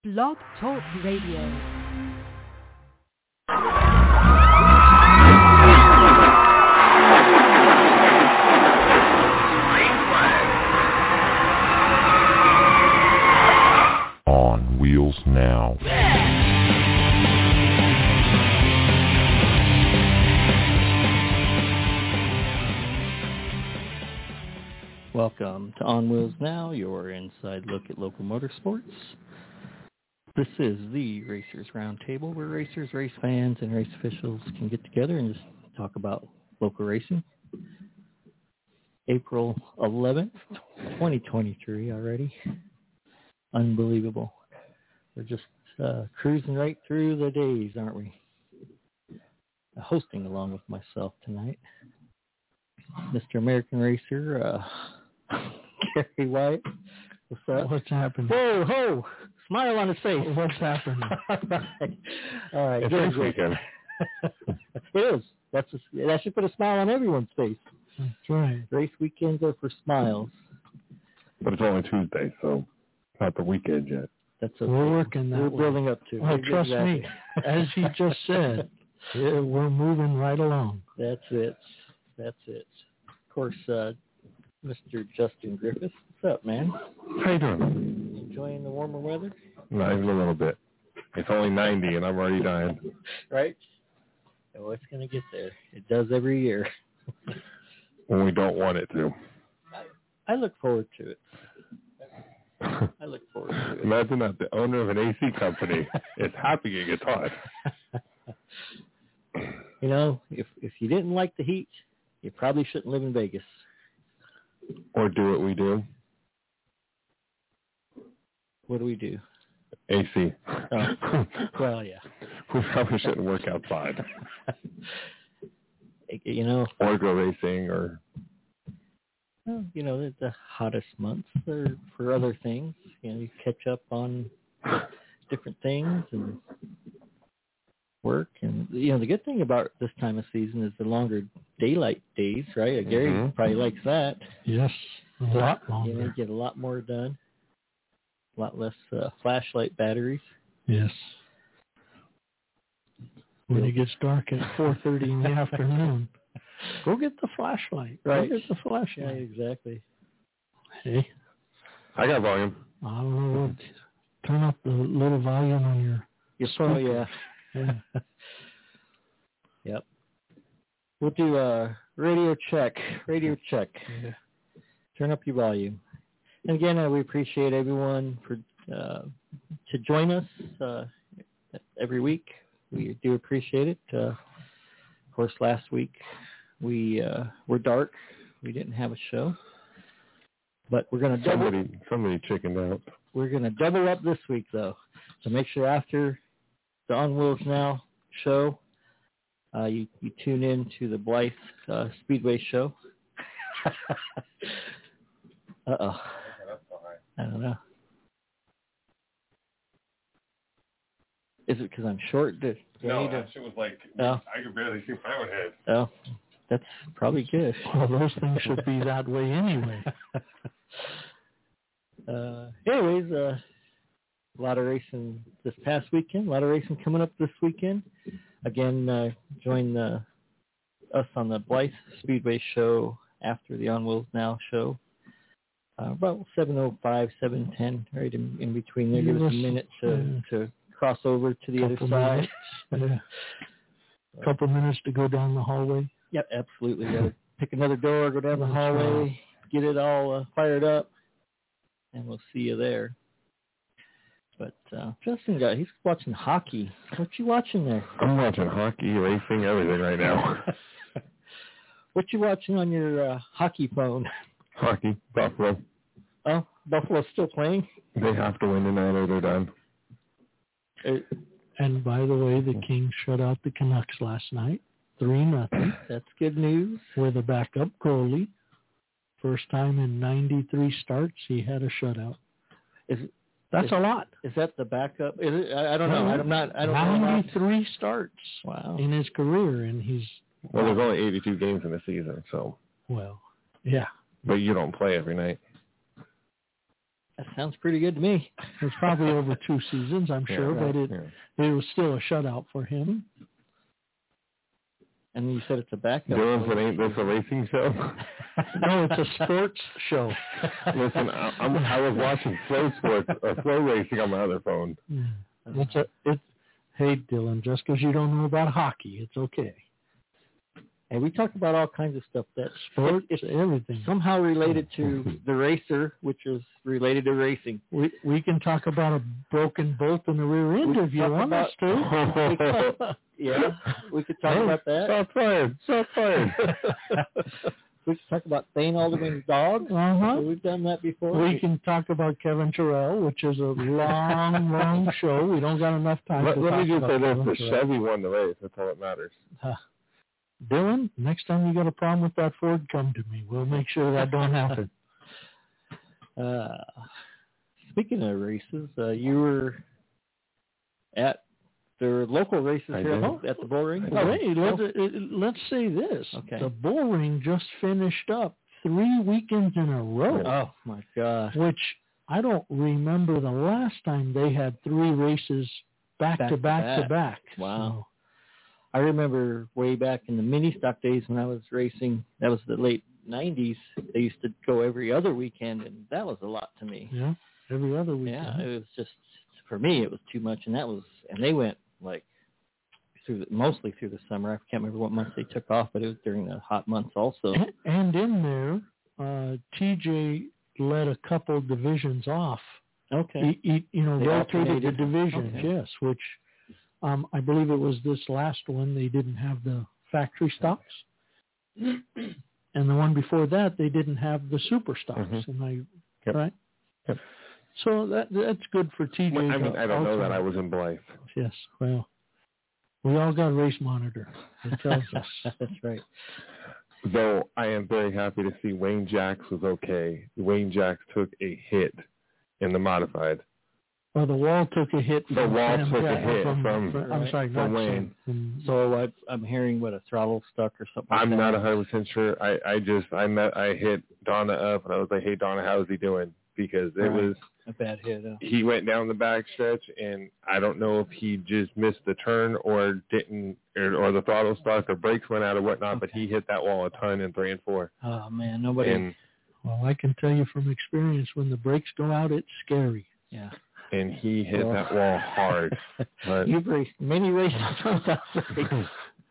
Blog Talk Radio. On Wheels Now. Welcome to On Wheels Now, your inside look at local motorsports. This is the Racers Roundtable, where racers, race fans, and race officials can get together and just talk about local racing. April 11th, 2023 already. Unbelievable. We're just cruising right through the days, aren't we? Hosting along with myself tonight, Mr. American Racer, Gary White. What's up? What's happening? Whoa, ho! Smile on his face. What's happening? All right. It's Good. this weekend. It is. That should put a smile on everyone's face. That's right. Race weekends are for smiles. But it's only Tuesday, so not the weekend yet. That's okay. We're working that We're way. building up to. Oh, trust me. As you just said, we're moving right along. That's it. Of course, Mr. Justin Griffith. What's up, man? How you doing? Enjoying the warmer weather? Not even a little bit. It's only 90 and I'm already dying. Right? Oh, it's going to get there. It does every year. When we don't want it to. I look forward to it. Imagine that the owner of an AC company is happy it gets hot. You know, if you didn't like the heat, you probably shouldn't live in Vegas. Or do what we do. What do we do? AC. Oh, well, yeah. We probably shouldn't work outside. You know. Or go racing or... Well, you know, the hottest months are for other things. You know, you catch up on different things and work. And, you know, the good thing about this time of season is the longer daylight days, right? Gary probably likes that. Yes, a lot longer. You know, get a lot more done. A lot less flashlight batteries. Yes. When it gets dark at 4:30 in the afternoon, go get the flashlight. Right. Go get the flashlight. Yeah, exactly. Hey. I got volume. I don't know what. Turn up the little volume on your speaker. Yeah. Yep. We'll do a radio check. Yeah. Turn up your volume. And again, we appreciate everyone for to join us every week. We do appreciate it. Of course, last week we were dark. We didn't have a show, but we're going to somebody chickened out. We're going to double up this week, though. So make sure after the On Wheels Now show, you tune in to the Blythe Speedway show. Uh-oh. I don't know. Is it because I'm short? No, that shit was like, I could barely see my own head. Oh, that's probably good. Well, those things should be that way anyway. Anyways, a lot of racing this past weekend. A lot of racing coming up this weekend. Again, join us on the Blythe Speedway show after the On Wheels Now show. About 7:05, 7:10, right in between there. Give us a minute to cross over to the other side. Yeah. A couple minutes to go down the hallway. Yep, absolutely. Got to pick another door, go down the hallway, get it all fired up, and we'll see you there. But Justin, he's watching hockey. What you watching there? I'm watching hockey, racing, everything right now. What you watching on your hockey phone? Hockey, Buffalo. Oh, Buffalo's still playing? They have to win tonight or they're done. And by the way, the Kings shut out the Canucks last night, 3-0. That's good news. With a backup goalie. First time in 93 starts, he had a shutout. That's a lot. Is that the backup? Is it? I don't know. I don't 93 know. starts. Wow. In his career, and he's... Well, there's only 82 games in the season, so... Well, yeah. But you don't play every night. That sounds pretty good to me. It's probably over 2 seasons, I'm sure, right, but it was still a shutout for him. And you said it's a backup. Dylan said, ain't this a racing show? No, it's a sports show. Listen, I was watching Flow Sports, Flow Racing on my other phone. Hey, Dylan, just because you don't know about hockey, it's okay. And we talk about all kinds of stuff that Sports, everything. somehow related to the racer, which is related to racing. We can talk about a broken bolt in the rear end if you want us to. Yeah, we could talk about that. Shot fired. We could talk about Thane Alderman's dog. Uh-huh. We've done that before. We can talk about Kevin Terrell, which is a long, long show. We don't got enough time to Let talk me just about say this, Kevin the Terrell. Chevy won the race. That's all that matters. Dylan, next time you got a problem with that Ford, come to me. We'll make sure that don't happen. Speaking of races, you were at the local races I here at did. home at the bull ring. Hey, let's say this. Okay. The bull ring just finished up 3 weekends in a row, Oh my gosh! which I don't remember the last time they had 3 races back to back. Wow. I remember way back in the mini stock days when I was racing. That was the late '90s. They used to go every other weekend, and that was a lot to me. Yeah, every other weekend. Yeah, it was just for me. It was too much, and they went like mostly through the summer. I can't remember what months they took off, but it was during the hot months also. And in there, TJ led a couple divisions off. Okay. He rotated the divisions, Okay. yes, which I believe it was this last one they didn't have the factory stocks. And the one before that, they didn't have the super stocks. Mm-hmm. Yep. Right? Yep. So that's good for TJ. Well, I mean, I don't know that I was in Blythe. Yes, well, we all got race monitor. It tells us. That's right. Though I am very happy to see Wayne Jacks was okay. Wayne Jacks took a hit in the modified. Well, the wall took a hit. The wall took a hit from I'm sorry, not Wayne. So I'm hearing what a throttle stuck or something. I'm like not that. 100% sure. I hit Donna up and I was like, "Hey Donna, how is he doing?" Because it was a bad hit. he went down the back stretch and I don't know if he just missed the turn or didn't or the throttle stuck or brakes went out or whatnot, but he hit that wall a ton in 3 and 4. Oh man, nobody. And well, I can tell you from experience, when the brakes go out, it's scary. Yeah. And he hit that wall hard. But You've raced many races without brakes.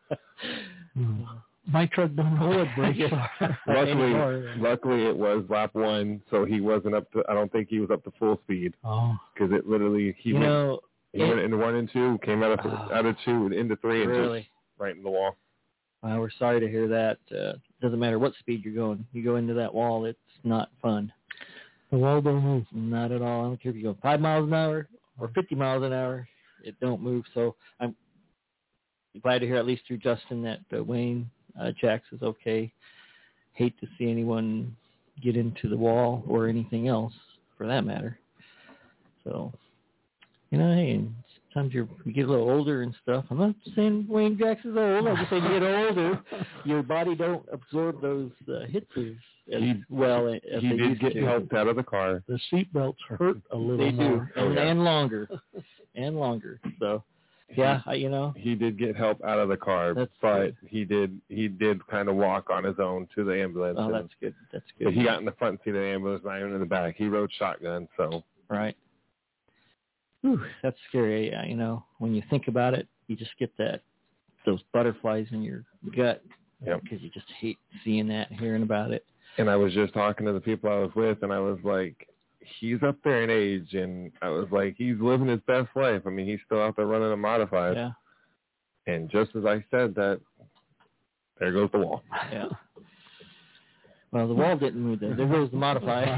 My truck don't know what brakes are. luckily it was lap 1, so he wasn't up to. I don't think he was up to full speed. Oh, because it literally he went into 1 and 2, came out of 2 and into 3 and really? just right in the wall. We're sorry to hear that. Doesn't matter what speed you're going. You go into that wall, it's not fun. The wall don't move. Not at all. I don't care if you go 5 miles an hour or 50 miles an hour. It don't move. So I'm glad to hear, at least through Justin, that Wayne Jacks is okay. Hate to see anyone get into the wall or anything else for that matter. So, hey, and sometimes you get a little older and stuff. I'm not saying Wayne Jacks is old. I'm just saying you get older, your body don't absorb those hits as well as he they did used get to. helped out of the car. The seat belts hurt a little They more. do, and longer, and longer. So, yeah, he did get help out of the car, That's but good. he did kind of walk on his own to the ambulance. Oh, that's good. That's But good. he got in the front seat of the ambulance, not even in the back. He rode shotgun, so. Right. Whew, that's scary. When you think about it, you just get those butterflies in your gut. Yep. Because you just hate seeing that and hearing about it. And I was just talking to the people I was with, and I was like, he's up there in age, and I was like, he's living his best life. I mean, he's still out there running a modified. Yeah. And just as I said that, there goes the wall. Yeah. Well, the wall didn't move there. There goes the modified.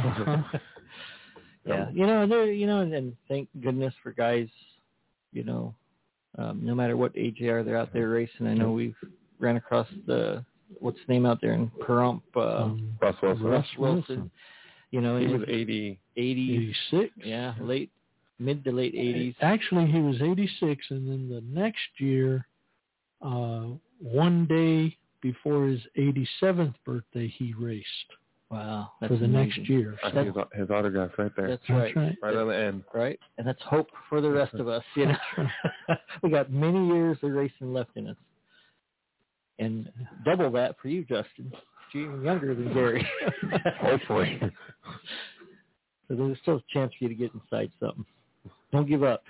Yeah. And thank goodness for guys, no matter what age they are, they're out there racing. I know we've ran across what's the name out there in Pahrump? Russ Wilson. Russ Wilson. He was 80. 86. Yeah, mid to late 80s. Actually, he was 86, and then the next year, one day before his 87th birthday, he raced. Wow. for the next year. I see his autograph right there. That's right. Right on the end. Right. And that's hope for the rest of us. You know, we got many years of racing left in us. And double that for you, Justin. You're even younger than Gary. Hopefully. So there's still a chance for you to get inside something. Don't give up.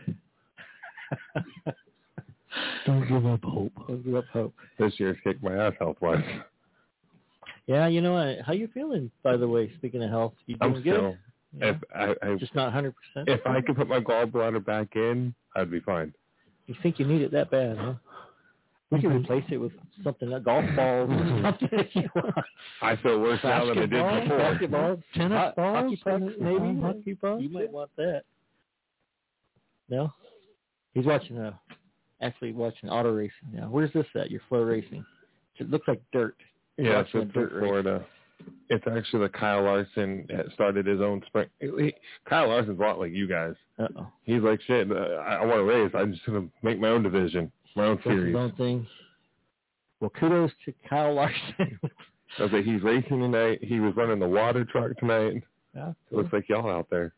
Don't give up hope. Don't give up hope. This year's kicked my ass health-wise. Yeah, you know, how you feeling, by the way, speaking of health? You doing I'm good? still, Yeah. if I Just not 100%? if I could put my gallbladder back in, I'd be fine. You think you need it that bad, huh? We can replace it with something like golf balls or something if you want. I feel worse now than I did before. Basketball, tennis balls, hockey pucks, maybe. hockey pucks. You might want that. No? He's watching, actually watching auto racing now. Where's this at? Your Flow Racing. It looks like dirt. Yeah, Watching it's a in dirt race. Florida. It's actually the Kyle Larson that started his own spring. Kyle Larson's a lot like you guys. Uh-oh. He's like, shit, I want to race. I'm just going to make my own division, my own That's series. his own thing. Well, kudos to Kyle Larson. Okay, he's racing tonight. He was running the water truck tonight. Yeah, Looks like y'all out there.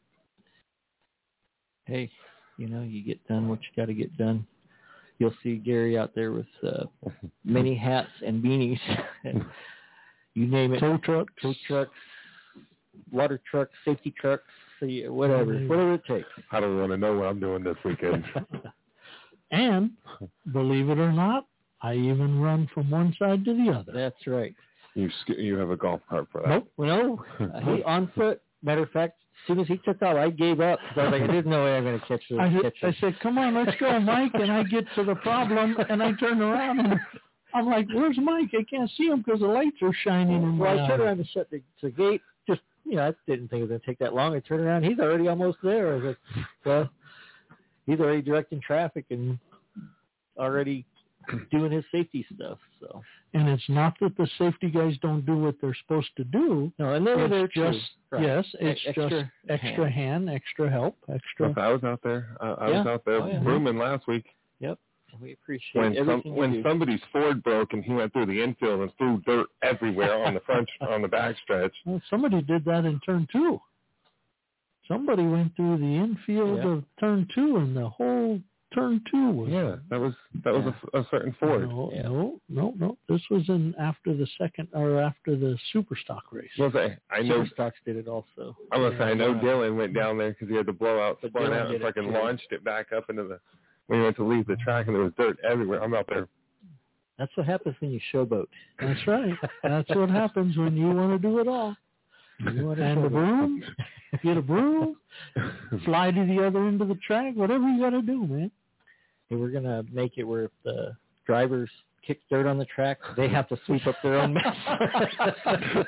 Hey, you know, you get done what you got to get done. You'll see Gary out there with many hats and beanies. You name it. Tow trucks, water trucks, safety trucks, whatever it takes. I don't want to know what I'm doing this weekend. And, believe it or not, I even run from one side to the other. That's right. You have a golf cart for that. Nope. No. He on foot. Matter of fact, as soon as he took off, I gave up because I was like, there's no way I'm going to catch this. I said, come on, let's go, Mike. And I get to the problem, and I turn around, and I'm like, where's Mike? I can't see him because the lights are shining in my I turned around to shut the gate. Just, you know, I didn't think it was going to take that long. I turned around. He's already almost there. I was like, well, he's already directing traffic and already doing his safety stuff. So, and it's not that the safety guys don't do what they're supposed to do. No, and they're just right. Yes, it's just extra hand, extra help, extra. I was out there. I was out there rooming last week. Yep, we appreciate everything when somebody's Ford broke and he went through the infield and threw dirt everywhere on the front on the back stretch. Well, somebody did that in turn 2. Somebody went through the infield of turn 2, and the whole turn 2 was. Yeah, that was a certain Ford. No. This was after the Super Stock race. Well, I know Super Stocks did it also. I must say, I know Dylan went down there because he had to blow out, spun out, and fucking launched it back up into the. When he went to leave the track, and there was dirt everywhere. I'm out there. That's what happens when you showboat. That's right. That's what happens when you want to do it all. And the broom, get a broom, fly to the other end of the track, whatever you got to do, man. Hey, we're going to make it where if the drivers kick dirt on the track, they have to sweep up their own mess. I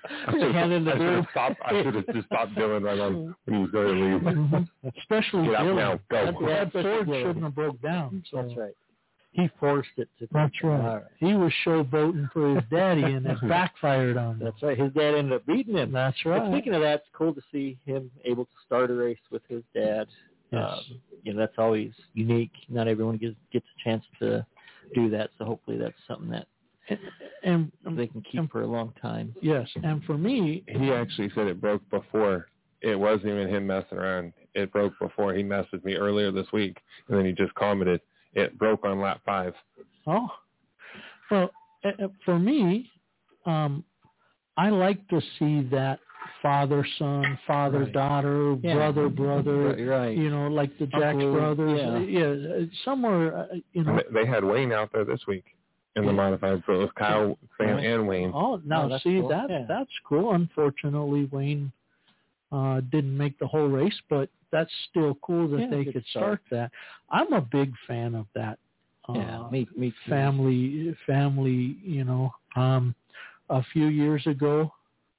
should have just stopped Dylan right on when he was going to leave. Mm-hmm. Especially Dylan. That Ford shouldn't have broke down. So. That's right. He forced it to. That's right. He was showboating for his daddy, and it backfired on him. That's right. His dad ended up beating him. That's right. But speaking of that, it's cool to see him able to start a race with his dad. Yes. You know, that's always unique. Not everyone gets a chance to do that. So hopefully that's something that and they can keep for a long time. Yes, and for me, he actually said it broke before. It wasn't even him messing around. It broke before. He messaged me earlier this week, and then he just commented, it broke on lap 5. Oh, well, for me, I like to see that father-son, father-daughter, brother-brother, right. You know, like the Jack's brothers. Yeah, somewhere, you know. They had Wayne out there this week in the modified, so it was Kyle, Sam, and Wayne. Oh, now that's see, cool. that's cool. Unfortunately, Wayne didn't make the whole race, but that's still cool that they could start that. I'm a big fan of that. Me too. Family, you know. A few years ago,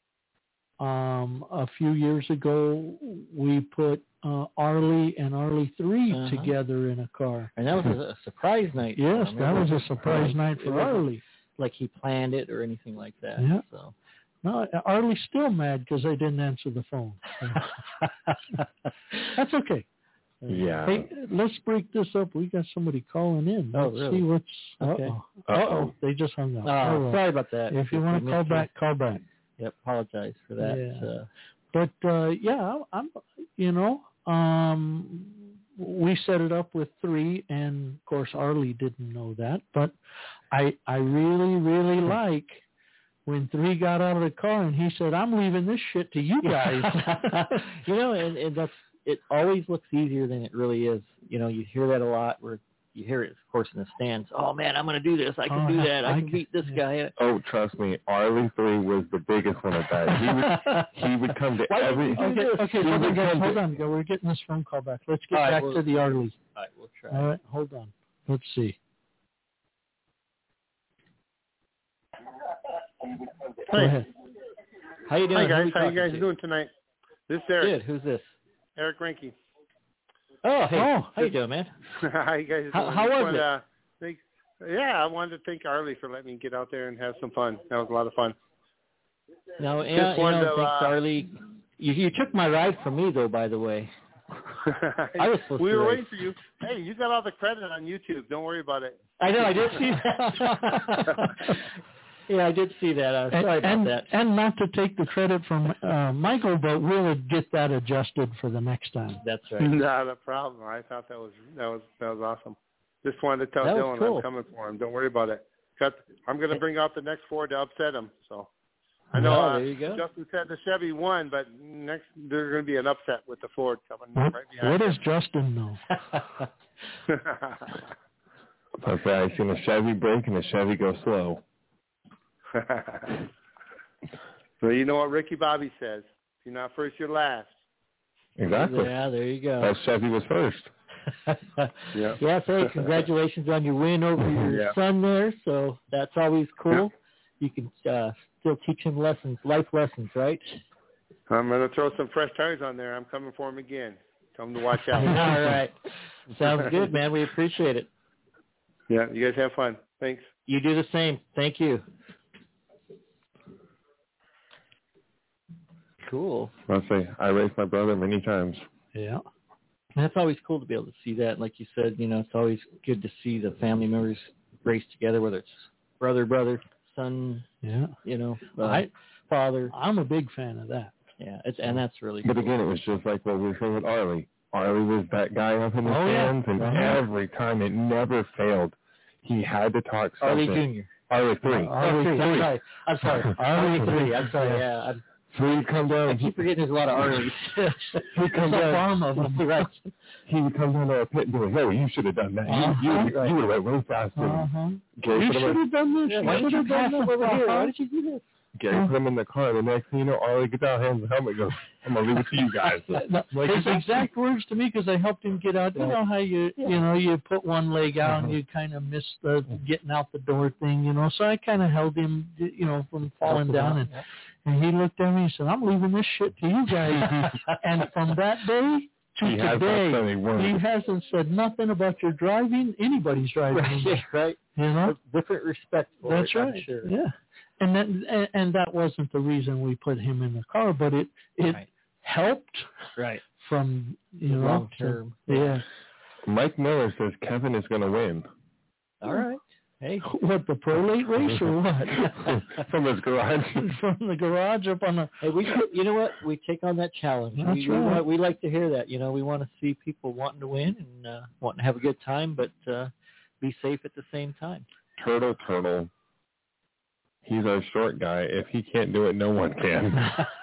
we put Arlie and Arlie 3 together in a car. And that was a surprise night. Yes, that was a surprise night for Arlie. Like he planned it or anything like that. Yeah. So. No, Arlie's still mad because I didn't answer the phone. That's okay. Yeah. Hey, let's break this up. We got somebody calling in. Let's see what's... Okay. Uh-oh. They just hung up. Sorry about that. If you want to call back, call back. Yep. Apologize for that. Yeah. But I'm we set it up with 3, and of course Arlie didn't know that, but I really, really like when 3 got out of the car and he said, "I'm leaving this shit to you guys." And that's, it always looks easier than it really is. You hear that a lot where you hear it, of course, in the stands. Oh man, I'm going to do this. I can do that. I can beat this guy. Oh, trust me, Arlie 3 was the biggest one of that. He would come to every. Okay, hold on. We're getting this phone call back. Let's get back to the Arlie. All right, we'll try. All right, hold on. Let's see. Go ahead. How you doing? Hi guys, how you guys doing tonight? This is Eric. Good. Who's this? Eric Renke. Oh, hey. How you doing, man? How you guys doing? How was it? I wanted to thank Arlie for letting me get out there and have some fun. That was a lot of fun. No, thanks, Arlie. You took my ride from me, though, by the way. I was supposed we to were race. waiting for you. Hey, you got all the credit on YouTube. Don't worry about it. I know, I did see that. Yeah, I did see that. Sorry about that. And not to take the credit from Michael, but we'll get that adjusted for the next time. That's right. Not a problem. I thought that was awesome. Just wanted to tell Dylan cool. I'm coming for him. Don't worry about it. I'm going to bring out the next Ford to upset him. So I know there you go. Justin said the Chevy won, but next there's going to be an upset with the Ford coming right behind. What does Justin know? I've seen a Chevy brake and a Chevy go slow. So you know what Ricky Bobby says: if you're not first, you're last. Exactly. Yeah, there you go. That Chevy was first. Yeah. Yes, hey, congratulations on your win over your son there. So that's always cool. You can still teach him life lessons, right? I'm going to throw some fresh tires on there. I'm coming for him again. Tell him to watch out. All right. Sounds good, man. We appreciate it. Yeah, you guys have fun. Thanks. You do the same. Thank you. Cool. I'll say, I raced my brother many times. Yeah. And that's always cool to be able to see that. Like you said, it's always good to see the family members race together, whether it's brother, son, father. I'm a big fan of that. Yeah, and that's really But cool. again, it was just like what we were saying with Arlie. Arlie was that guy up in the stands, and every time it never failed. He had to talk something. Arlie Jr. Arlie 3. I'm sorry. Arlie 3. I'm sorry. Yeah. 3 come down. I keep forgetting there's a lot of Arlies. He comes down. Farm of them. Right. He would come down to our pit and be like, "Hey, you should have done that. You would have way faster." Gary You should have done this. Yeah, why did you pass up over here? Why did you do this? Gary put him in the car. The next thing you know, Arlie gets out, hands the helmet, goes, "I'm gonna leave it to you guys." His exact words to me, because I helped him get out. You know how you put one leg out and you kind of miss the getting out the door thing, So I kind of held him, from falling down, and he looked at me and said, "I'm leaving this shit to you guys." And from that day to today, he hasn't said nothing about your driving, anybody's driving. Right. Different respect for That's it, right. I'm sure. Yeah. And that wasn't the reason we put him in the car, but it helped from long term. Yeah. Mike Miller says Kevin is going to win. All right. Hey, what, the prolate race or what? From his garage. From the garage up on the. Hey, you know what? We take on that challenge. That's right. We like to hear that. We want to see people wanting to win and wanting to have a good time, but be safe at the same time. Turtle. He's our short guy. If he can't do it, no one can.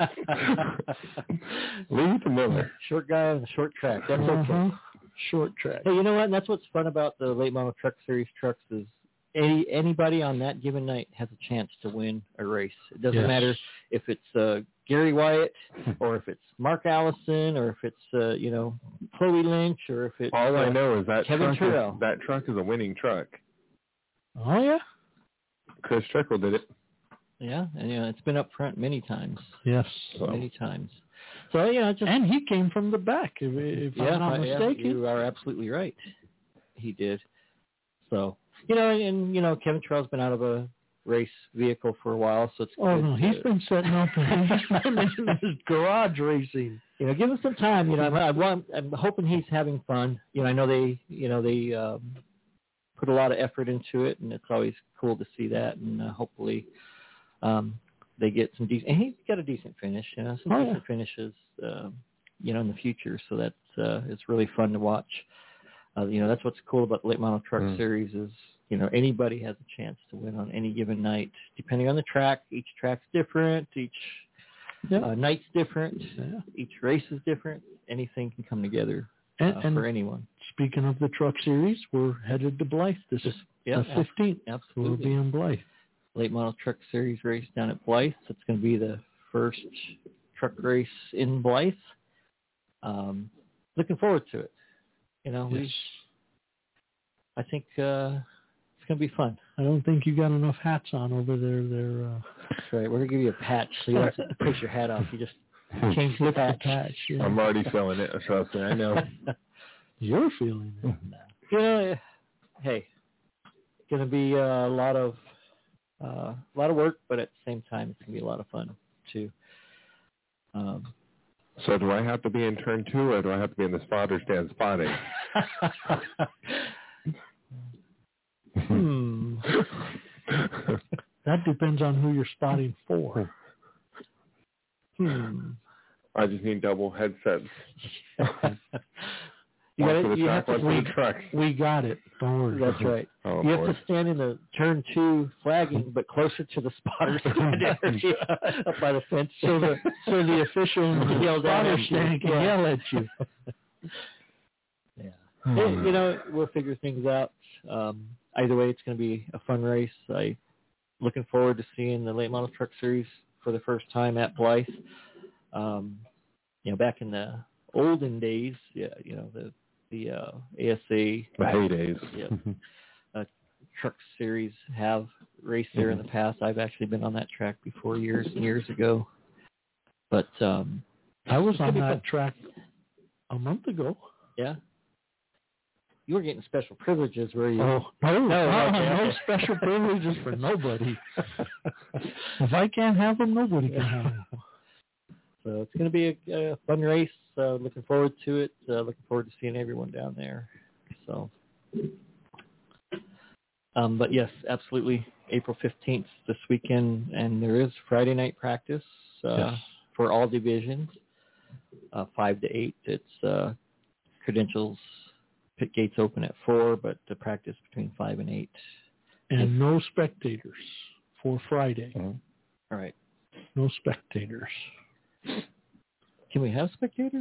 Leave it to Miller. Short guy on the short track. That's okay. Short track. Hey, you know what? And that's what's fun about the Late Model Truck Series trucks is anybody on that given night has a chance to win a race. It doesn't matter if it's Gary Wyatt or if it's Mark Allison or if it's Chloe Lynch or if it's all I know is that Kevin Turrell. That truck is a winning truck. Oh yeah. Chris Trickle did it. Yeah, and it's been up front many times. Yes, many times. So and he came from the back, if I'm not mistaken. You are absolutely right. He did. So and Kevin Turrell's been out of a race vehicle for a while, so it's good. No, he's been setting up. He's been in his garage racing. Give him some time. I'm hoping he's having fun. I know they put a lot of effort into it, and it's always cool to see that. And hopefully, they get some decent. And he's got a decent finish, some decent finishes, in the future. So that's it's really fun to watch. That's what's cool about the Late Model Truck Series is anybody has a chance to win on any given night, depending on the track. Each track's different. Each night's different. Yeah. Each race is different. Anything can come together and for anyone. Speaking of the Truck Series, we're headed to Blythe. This is the 15th. Absolutely. We'll be in Blythe. Late Model Truck Series race down at Blythe. It's going to be the first truck race in Blythe. Looking forward to it. Yes. I think it's going to be fun. I don't think you got enough hats on over there. That's right. We're going to give you a patch so you don't have to push your hat off. You just change the patch. Yeah. I'm already feeling it. Trust me, I know. You're feeling it. Hey, it's going to be a lot of work, but at the same time, it's going to be a lot of fun too. So do I have to be in turn 2, or do I have to be in the spotter stand spotting? That depends on who you're spotting for. I just need double headsets. We got it. Don't worry. That's right. Oh, you have to stand in the turn 2 flagging, but closer to the spotter stand up by the fence, so the official in the spotter stand can yell at you. Yeah. We'll figure things out. Either way, it's going to be a fun race. I'm looking forward to seeing the Late Model Truck Series for the first time at Blythe. Back in the olden days, the ASA, the heydays. Truck Series have raced there in the past. I've actually been on that track before years and years ago. But I was on that track a month ago. Yeah. You were getting special privileges, were you? Oh, no special privileges for nobody. If I can't have them, nobody can have them. So it's going to be a fun race. Looking forward to it. Looking forward to seeing everyone down there. So, but yes, absolutely. April 15th this weekend, and there is Friday night practice for all divisions, 5 to 8. It's credentials. Pit gates open at 4, but the practice between 5 and 8. And no spectators for Friday. All right. No spectators. Can we have spectators?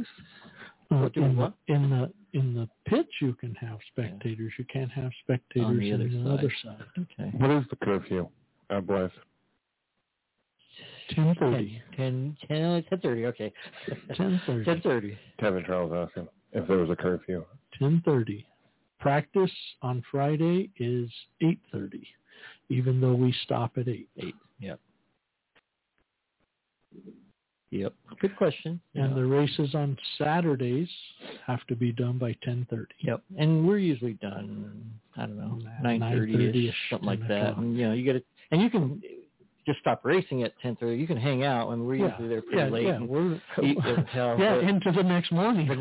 In the pits you can have spectators. You can't have spectators on the other side. Okay. What is the curfew at Blythe? 10:30. 10:30. Okay. 10:30. 10:30. Kevin Charles asking if there was a curfew. 10:30. Practice on Friday is 8:30, even though we stop at 8. Yep. Good question. And the races on Saturdays have to be done by 10:30. Yep. And we're usually done, 9:30ish, something like that. And you get it, and you can just stop racing at 10:30. You can hang out, and we're usually there pretty late. Yeah, we're into the next morning. Who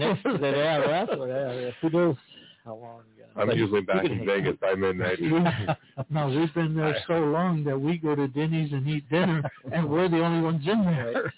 knows how long? I'm usually back in Vegas by midnight. No, we've been there so long that we go to Denny's and eat dinner, and we're the only ones in there. Right.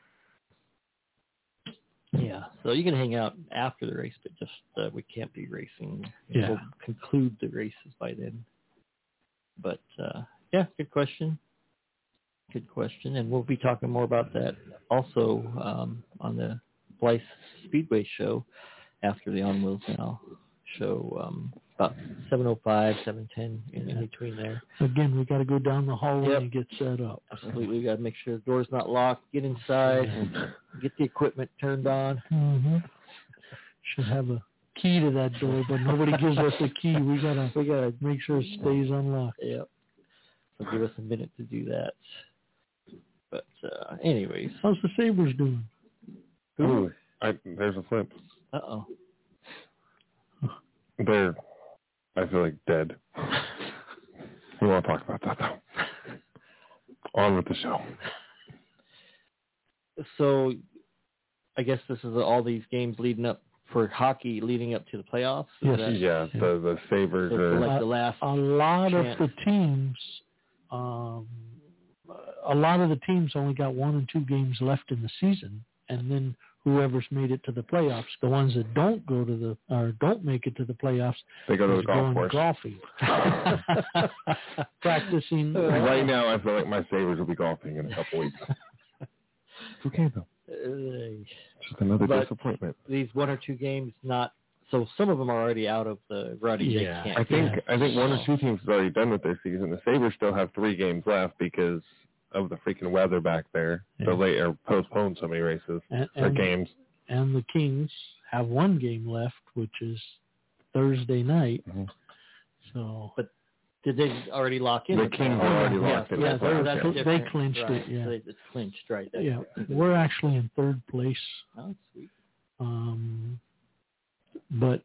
Yeah, so you can hang out after the race, but just we can't be racing. We'll conclude the races by then. But good question. Good question, and we'll be talking more about that also on the Blythe Speedway show after the On Wheels Now show, about 7:05, 7:10 in between there. Again, we got to go down the hallway and get set up. Absolutely, we got to make sure the door's not locked. Get inside, and get the equipment turned on. Mm-hmm. Should have a key to that door, but nobody gives us a key. We gotta make sure it stays unlocked. Yep. So give us a minute to do that. But anyways, how's the Sabres doing? Ooh, there's a flip. Uh-oh. They're, I feel like, dead. We won't talk about that, though. On with the show. So, I guess this is all these games leading up for hockey, leading up to the playoffs? Yes. The Sabres are like the last a lot of the teams a lot of the teams only got 1 and 2 games left in the season, and then whoever's made it to the playoffs, the ones that don't make it to the playoffs, They go to the is golf going course. golfing, practicing. Right now, I feel like my Sabres will be golfing in a couple weeks. Okay, though. Just another disappointment. These 1 or 2 games, not so. Some of them are already out of the running. Yeah. They I can't. think 1 or 2 teams have already done with their season. The Sabres still have 3 games left because of the freaking weather back there. Yeah. The late or postponed so many races or games. And the Kings have 1 game left, which is Thursday night. Mm-hmm. So, But did they already lock in? The Kings are already locked in. Yeah, That's so right. that's They different. clinched Right. it, yeah. So it's clinched, right? That's yeah, we're actually in 3rd place. Oh, sweet. But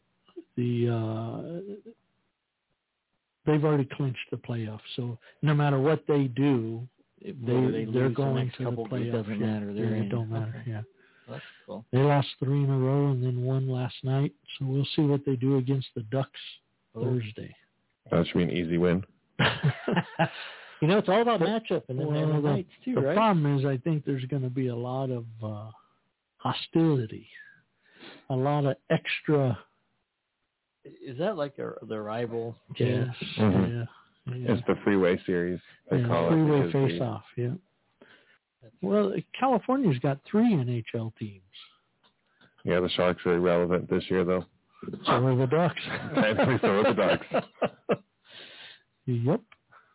they've already clinched the playoffs. So no matter what they do, Whether they're lose going next to the couple, playoffs. It doesn't matter. They're in. It don't matter. Okay. Yeah, That's cool. they lost 3 in a row and then 1 last night. So we'll see what they do against the Ducks Thursday. That should be an easy win. You know, it's all about matchup and then the nights too, the right? problem is I think there's going to be a lot of hostility, a lot of extra. Is that like the rival? Yes. Mhm. Yeah. It's the freeway series. They call freeway it. because face-off, yeah. Well, California's got 3 NHL teams. The Sharks are irrelevant this year, though. So are the Ducks. Technically, so are the Ducks. Yep.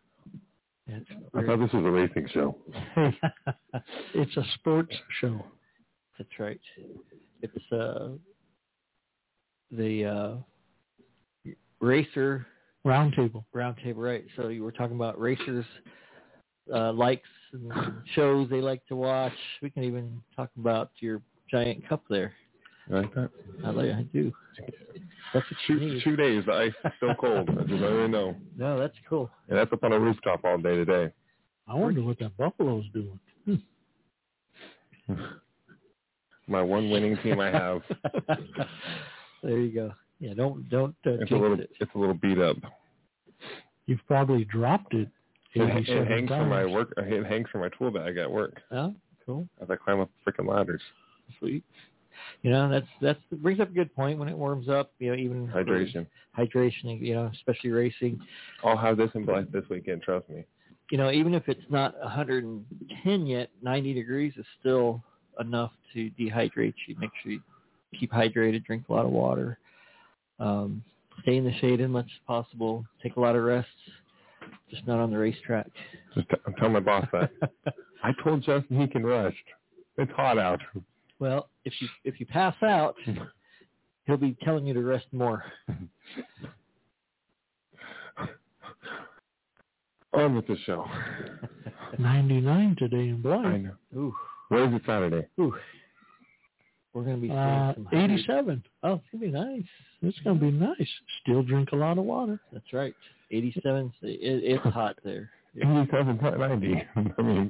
I thought this was a racing show. Hey, it's a sports show. That's right. It's the racer Roundtable. right? So you were talking about racers likes and shows they like to watch. We can even talk about your giant cup there. Like that? I do. That's what you need. 2 days. The ice is still cold. I just don't even know. No, that's cool. And that's up on a rooftop all day today. I wonder what that Buffalo's doing. My one winning team I have. There you go. Yeah, don't It's jinx it. It's a little beat up. You've probably dropped it 87 It hangs times. from my work. It hangs from my tool bag at work Oh, cool. as I climb up freaking ladders. Sweet. You know, that brings up a good point. When it warms up, you know, even Hydration. you know, especially racing. I'll have this in Blythe this weekend. Trust me. You know, even if it's not 110 yet, 90 degrees is still enough to dehydrate you. Make sure you keep hydrated, drink a lot of water, stay in the shade as much as possible, take a lot of rests, just not on the racetrack. Just tell my boss that. I told Justin he can rest. It's hot out. Well, if you pass out, he'll be telling you to rest more. On with the show. 99 today in Blythe. I know. Ooh, Where is it Saturday? ooh. We're going to be seeing some 87. Oh, it's going to be nice. It's going to be nice. Still drink a lot of water. That's right. 87. It's hot there. 87, not 90. I mean,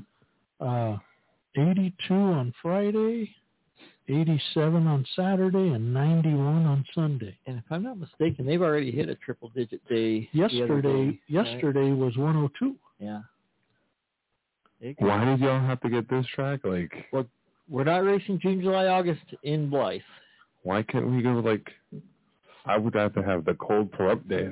82 on Friday, 87 on Saturday, and 91 on Sunday. And if I'm not mistaken, they've already hit a triple-digit day. the other day, right? Yesterday was 102. Yeah. why did y'all have to get this track? Like, We're not racing June, July, August in Blythe. why can't we go, like, I would have to have the cold pull-up days.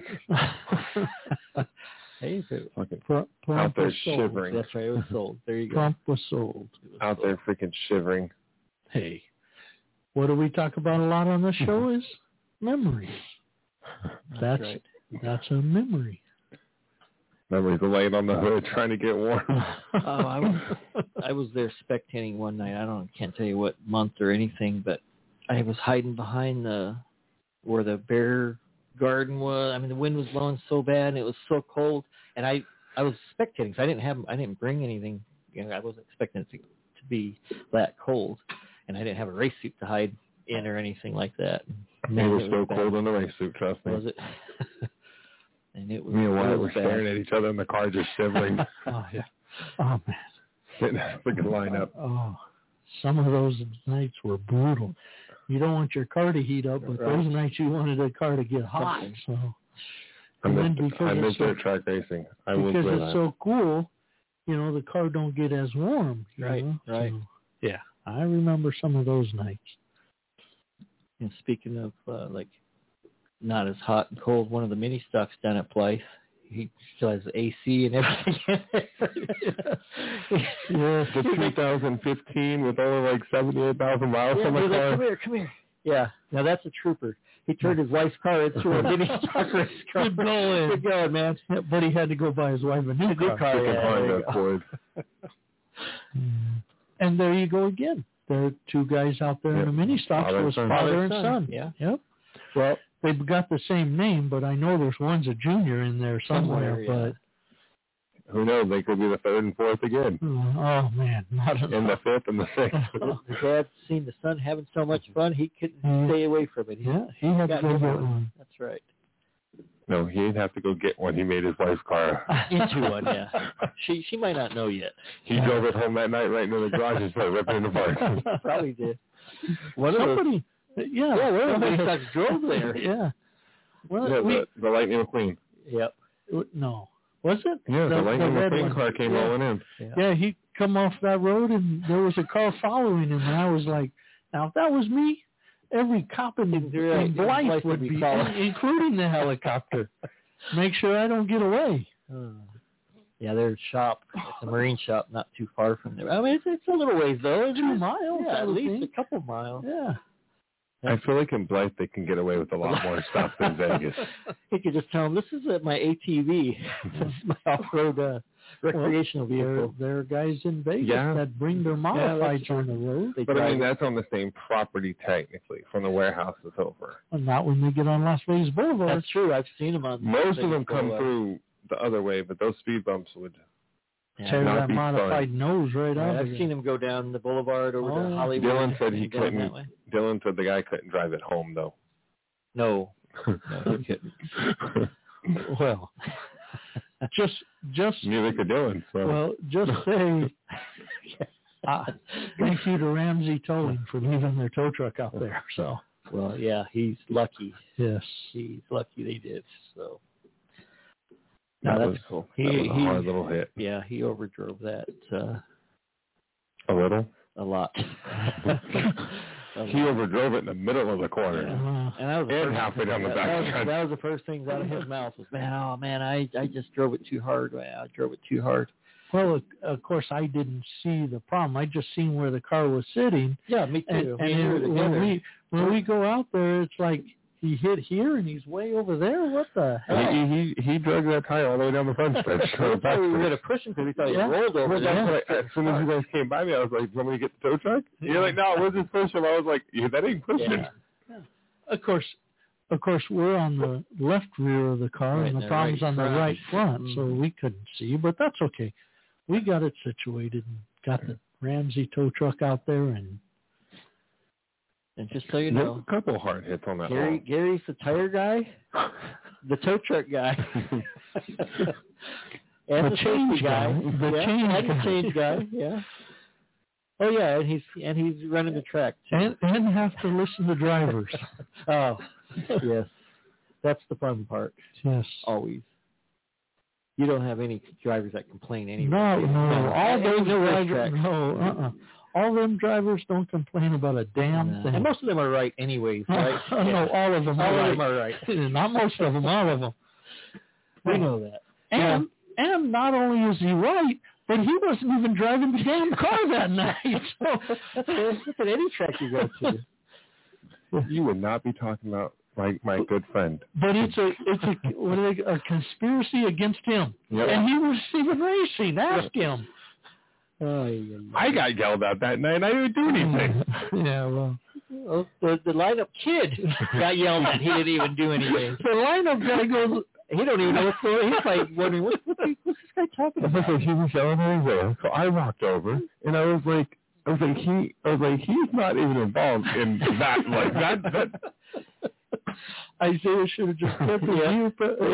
Hey, if it, Fucking Plump out there was sold. shivering. that's right. It was sold. There you go. Plump was sold. It was Out sold. there freaking shivering. Hey, what do we talk about a lot on this show is memories. That's right. That's a memory. Memories of laying on the hood trying to get warm. I was there spectating one night. Can't tell you what month or anything, but I was hiding behind where the bear garden was. I mean, the wind was blowing so bad and it was so cold, and I was spectating. So I didn't bring anything. You know, I wasn't expecting it to be that cold, and I didn't have a race suit to hide in or anything like that. Man, it was it so bad. cold in the race suit, trust me. Was it? And it was. Me and it Wyatt was were bad. staring at each other in the car just shivering. Oh yeah. Oh man. Sitting there, freaking line up. Oh, some of those nights were brutal. You don't want your car to heat up, but Right. those nights you wanted the car to get hot. So I and then missed because dirt it's track racing. I will because say it's that. so cool, the car don't get as warm. Right. So, yeah, I remember some of those nights. And speaking of like not as hot and cold, one of the mini stocks down at Blythe, he still has AC and everything in there. Yeah, the 2015 with only like 78,000 miles on the he's car. like, come here. Yeah, now that's a trooper. He turned his wife's car into a mini stock race car. Good going. Good going, man. But he had to go buy his wife a new car. Freaking Honda Accord. And there you go again. There are two guys out there in the mini stocks. Father It was and father and son. Yeah. Yep. Well, they've got the same name, but I know there's one's a junior in there somewhere. yeah. Who knows? They could be the third and fourth again. But oh man, not enough. And the fifth and the sixth. the dad seen the son having so much fun, he couldn't stay away from it. Yeah, he had to got go him get one. one. That's right. No, he'd have to go get one. He made his wife's car. Into one, yeah. She might not know yet. He drove it home that night right into the garage and started ripping it apart. Probably did. Somebody, Yeah, one of the mini stocks drove there. Yeah. Well, Yeah, the Lightning McQueen. Yep. no, was it? Yeah, the Lightning red McQueen one. car came rolling in. Yeah, he come off that road and there was a car following him, and I was like, now if that was me, every cop in Blythe would be following, including the helicopter. Make sure I don't get away. Yeah, their shop, it's a marine shop not too far from there. I mean, it's a little ways, though. 2 miles, Yeah, I at would least think. a couple miles. Yeah. I feel like in Blythe they can get away with a lot more stuff than Vegas. You could just tell them, this is my ATV. This is my off-road recreational vehicle. There are guys in Vegas Yeah. that bring their modifieds on the road. They But I mean, drive- that's on the same property technically from the warehouse is over. And not when they get on Las Vegas Boulevard. That's true. I've seen them on. Most of them come Vegas through the other way, but those speed bumps would. Yeah. Tear not that be modified nose right Right, out I've of it. seen them go down the boulevard over to Hollywood. Dylan said he and go down couldn't. that way. Dylan said the guy couldn't drive it home though. No, he couldn't. Well, just Neither could Dylan. So. well, just say thank you to Ramsey Towing for leaving their tow truck out there. So Well, yeah, he's lucky. yes, He's lucky they did. So that that's was cool. That was a hard little hit. Yeah, he overdrove that A little. a lot. He overdrove it in the middle of the corner. And that was the And first, halfway down the back. that was the first things out of his mouth was, man, I just drove it too hard. I drove it too hard. Well, of course, I didn't see the problem. I just seen where the car was sitting. Yeah, me too. And when we go out there, it's like he hit here and he's way over there. What the heck? He drug that tire all the way down the front stretch. We thought we were going to push him because we thought he rolled over. Well, that's what as soon as you guys came by me, I was like, "Want me to get the tow truck?" You're like, "No, we'll just push him." I was like, "Yeah, that ain't pushing." Yeah. Of course, we're on the left rear of the car, Right, and the the problem's right on the front. right front, so we couldn't see. But that's okay. We got it situated and got the Ramsey tow truck out there, and just so you There know, were a couple hard hits on that one. Gary's the tire guy, the tow truck guy, and the change safety guy, guy. the change guy, yeah. Oh yeah, and he's running the track too. and have to listen to drivers. Oh, yes, that's the fun part. Yes. Always. You don't have any drivers that complain anyway. No. All those drivers, tracks. no. All them drivers don't complain about a damn thing. And most of them are right anyways, right? No, all of them. All of them are right. Not most of them. All of them. We know that. And not only is he right, but he wasn't even driving the damn car that night. So look at any track you go to. You would not be talking about my good friend. But it's a conspiracy against him. Yep. And he was even racing. Ask him. I got yelled at that night, and I didn't do anything. Yeah, well. The lineup kid got yelled at. He didn't even do anything. The lineup guy goes, he don't even know what's going on. He's like wondering, what's this guy talking about? He was yelling over, so I walked over, and I was like, he's not even involved in that. Like that. Isaiah should have just kept his ear.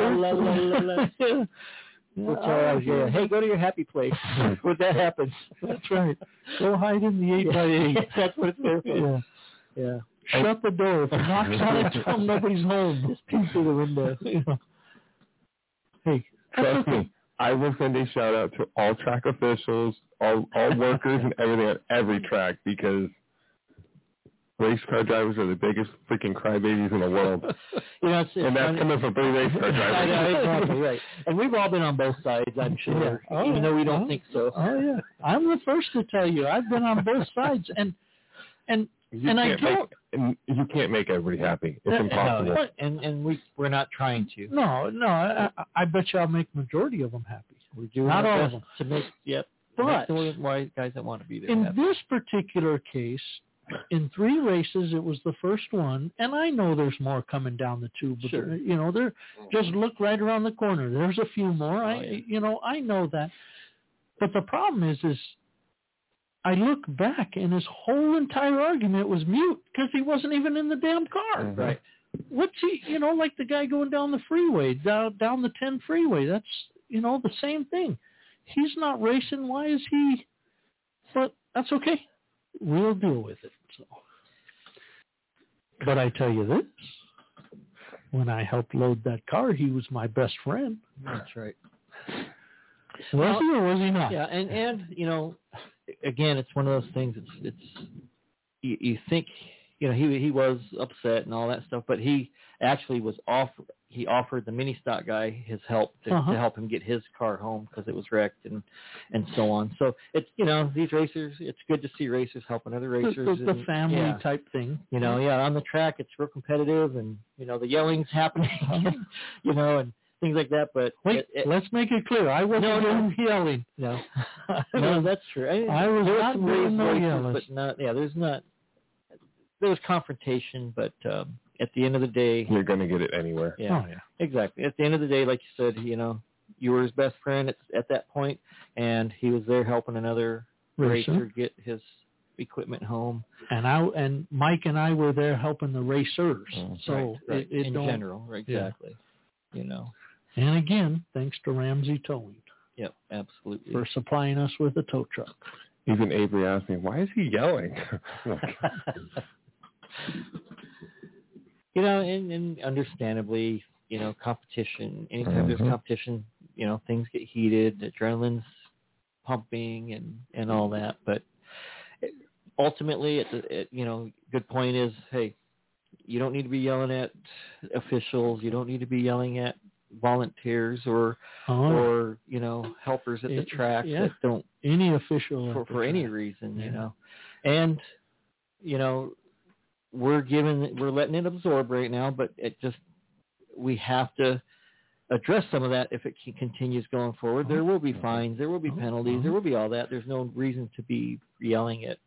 Hey, go to your happy place when that happens. That's right. Go hide in the 8x8. That's what it's there for. Yeah. Shut the door. If it knocks on it, tell them nobody's home. Just peek through the window. Hey, Trust me, I will send a shout out to all track officials, all workers and everything at every track, because race car drivers are the biggest freaking crybabies in the world. It's and that's coming from 3 race car drivers. I know, exactly, right. And we've all been on both sides, I'm sure, even though we don't think so. Oh, yeah. I'm the first to tell you, I've been on both sides, and I don't. And you can't make everybody happy. It's impossible. No, and we're not trying to. No, I bet you I'll make majority of them happy. We're doing not our all best of them to make, but the wise guys that want to be there. In happy. this particular case, in 3 races, it was the first one, and I know there's more coming down the tube. But sure. They're just look right around the corner. There's a few more. I know that. But the problem is I look back, and his whole entire argument was mute because he wasn't even in the damn car. Mm-hmm. Right. What's he, like the guy going down the freeway, down the 10 freeway. That's, the same thing. He's not racing. Why is he? But that's okay. We'll deal with it. So. But I tell you this, when I helped load that car, he was my best friend. That's right. Was he or was he not? Yeah, and again, it's one of those things. It's you think he was upset and all that stuff, but he actually was offered the mini stock guy his help to help him get his car home because it was wrecked and so on. So it's these racers. It's good to see racers helping other racers. The family type thing. On the track it's real competitive and the yelling's happening. And things like that. But wait, let's make it clear. I wasn't yelling. No, no, that's true. I was not doing no yelling. But not. Yeah, there was confrontation, but at the end of the day, you're going to get it anywhere. Yeah, exactly. At the end of the day, like you said, you were his best friend at that point, and he was there helping another racer get his equipment home. And Mike and I were there helping the racers. So right. In general, exactly. And again, thanks to Ramsey Towing. Yep, absolutely. For supplying us with a tow truck. Even Avery asked me, why is he yelling? And understandably, competition, anytime there's competition, things get heated, adrenaline's pumping and all that. But ultimately, good point is, hey, you don't need to be yelling at officials. You don't need to be yelling at volunteers or helpers at the track that don't any official for any reason, and we're letting it absorb right now, but we have to address some of that if it continues going forward. There will be fines, there will be penalties, there will be all that. There's no reason to be yelling at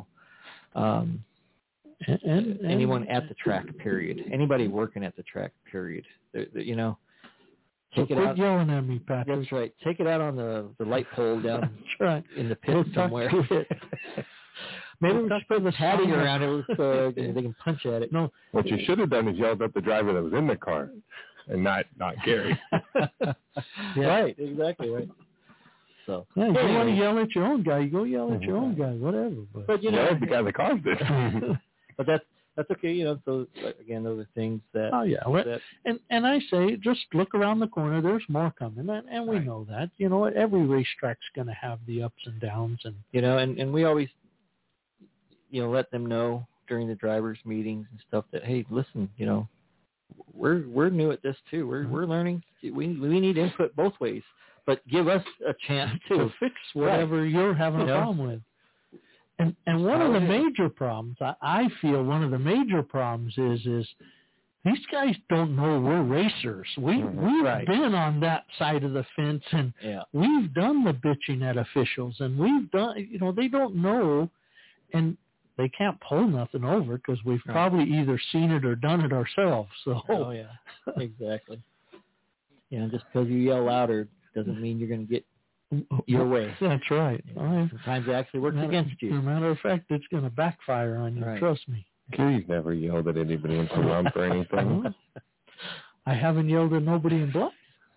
anyone at the track, period. Anybody working at the track, period. Take it out. Yelling at me, Patrick. That's right. Take it out on the light pole down in the pit somewhere. Maybe we should put the padding around it so they can punch at it. No, what you should have done is yelled at the driver that was in the car, and not Gary. Right. Exactly right. So you want to yell at your own guy, you go yell at your own guy, whatever. But the guy that caused it. But that's okay, So again, those are things that. Oh yeah, and I say just look around the corner. There's more coming, and we know that. Every racetrack's going to have the ups and downs, and and we always, let them know during the drivers' meetings and stuff that hey, listen, we're new at this too. We're learning. We need input both ways, but give us a chance to fix whatever you're having a problem with. And one of the major problems, I feel one of the major problems is these guys don't know we're racers. We've been on that side of the fence, and we've done the bitching at officials, and we've done, they don't know, and they can't pull nothing over because we've probably either seen it or done it ourselves. So. Oh, yeah, exactly. Just because you yell louder doesn't mean you're going to get your way. That's right. Sometimes it actually works against you. As a matter of fact, it's going to backfire on you. Trust me. Gary's never yelled at anybody in Pahrump or anything. I haven't yelled at nobody in Blythe.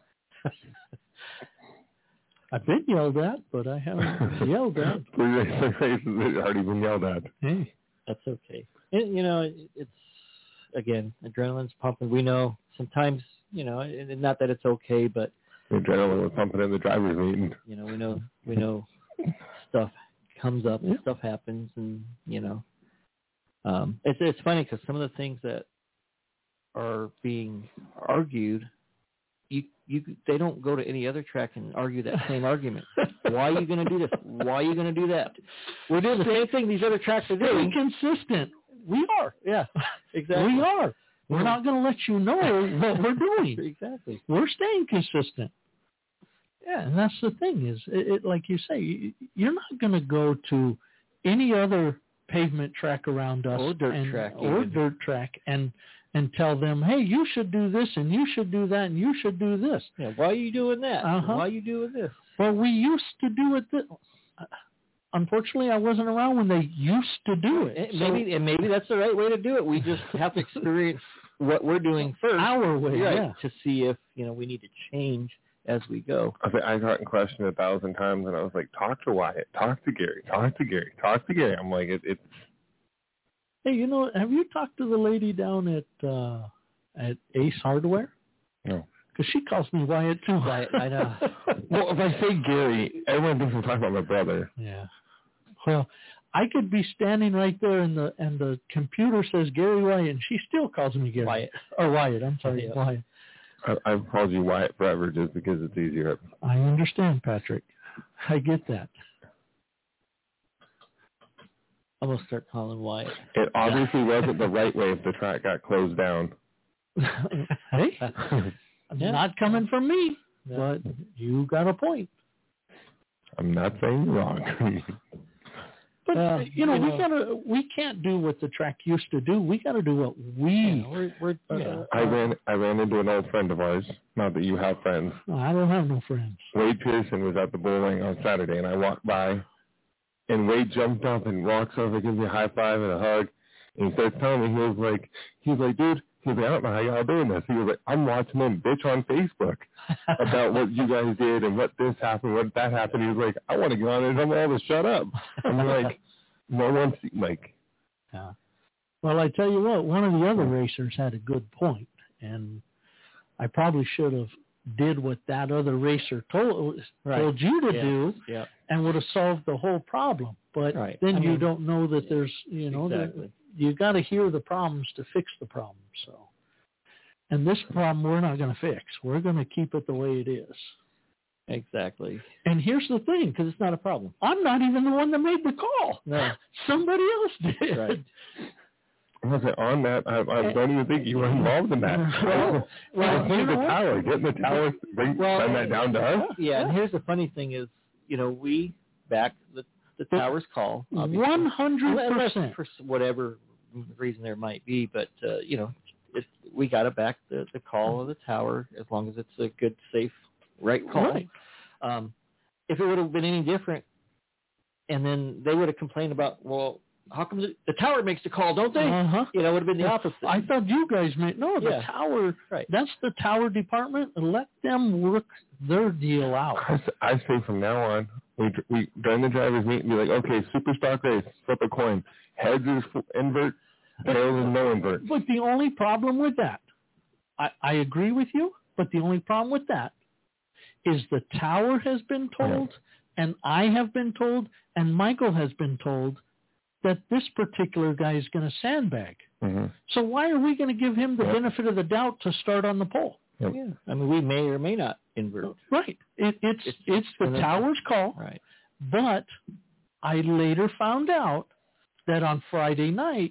I've been yelled at, but I haven't yelled at. Already been yelled at. Hey, that's okay. It's again, adrenaline's pumping. We know sometimes, not that it's okay, but The adrenaline was pumping in the driver's meeting. You know, we know stuff comes up, and stuff happens, and you know, it's funny because some of the things that are being argued, they don't go to any other track and argue that same argument. Why are you going to do this? Why are you going to do that? We're doing the same thing these other tracks are doing. Consistent. We are. Yeah, exactly. We are. We're not going to let you know what we're doing. Exactly. We're staying consistent. Yeah, and that's the thing is, it like you say, you're not going to go to any other pavement track around us or dirt track and tell them, hey, you should do this and you should do that and you should do this. Yeah, why are you doing that? Uh-huh. Why are you doing this? Well, we used to do it. Unfortunately, I wasn't around when they used to do it. Maybe that's the right way to do it. We just have to experience what we're doing first, our way, to see if we need to change as we go. I got in question 1,000 times, and I was like, talk to Wyatt, talk to Gary, talk to Gary, talk to Gary. I'm like, it's. Hey, have you talked to the lady down at Ace Hardware? No. Because she calls me Wyatt too. I know. Well, if I say Gary, everyone thinks I'm talking about my brother. Yeah. Well, I could be standing right there, and the computer says Gary Wyatt, and she still calls me Gary. Wyatt. Or Wyatt. I'm sorry, Wyatt. I've called you Wyatt forever just because it's easier. I understand, Patrick. I get that. I'm going to start calling Wyatt. It obviously wasn't the right way if the track got closed down. Hey, not coming from me, but you got a point. I'm not saying you're wrong. But we can't do what the track used to do. We got to do what we. I ran into an old friend of ours. Not that you have friends. No, I don't have no friends. Wade Pearson was at the bowling on Saturday, and I walked by, and Wade jumped up and walks over, gives me a high five and a hug, and he starts telling me, he was like, dude, I don't know how y'all doing this. He was like, I'm watching them bitch on Facebook about what you guys did and what this happened, what that happened. He was like, I want to go on and tell them all to shut up. I'm like, no one's like. Yeah. Well, I tell you what, one of the other racers had a good point, and I probably should have did what that other racer told you to do, and would have solved the whole problem. But then you don't know that there's, exactly. You got to hear the problems to fix the problem. So, and this problem we're not going to fix. We're going to keep it the way it is. Exactly. And here's the thing, because it's not a problem. I'm not even the one that made the call. No, somebody else did. Right. On that, I don't even think you were involved in that. Getting the tower, send that down to us. Yeah, and here's the funny thing is, we back the tower's call. 100%. For whatever reason there might be, but we got to back the call of the tower as long as it's a good, safe, right call. Right. If it would have been any different, and then they would have complained about, well, how come the tower makes the call, don't they? Uh-huh. It would have been the opposite. I thought you guys meant, no, the tower, that's the tower department. Let them work their deal out. I say from now on, we during the driver's meeting, be like, okay, super stock race, flip a coin. Heads is invert, tails is no invert. But the only problem with that, I agree with you, but the only problem with that is the tower has been told, and I have been told, and Michael has been told, that this particular guy is going to sandbag. Mm-hmm. So why are we going to give him the benefit of the doubt to start on the pole? Yep. Yeah, I mean, we may or may not invert. Right. It's the tower's call. Right. But I later found out that on Friday night,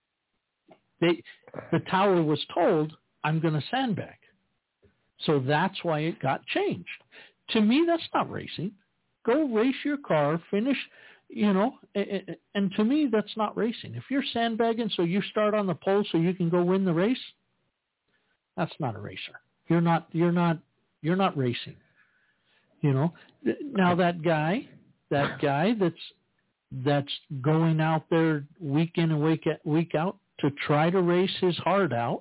the tower was told, I'm going to sandbag. So that's why it got changed. To me, that's not racing. Go race your car, finish, and to me, that's not racing. If you're sandbagging so you start on the pole so you can go win the race, that's not a racer. You're not racing. Now that guy that's going out there week in and week out to try to race his heart out,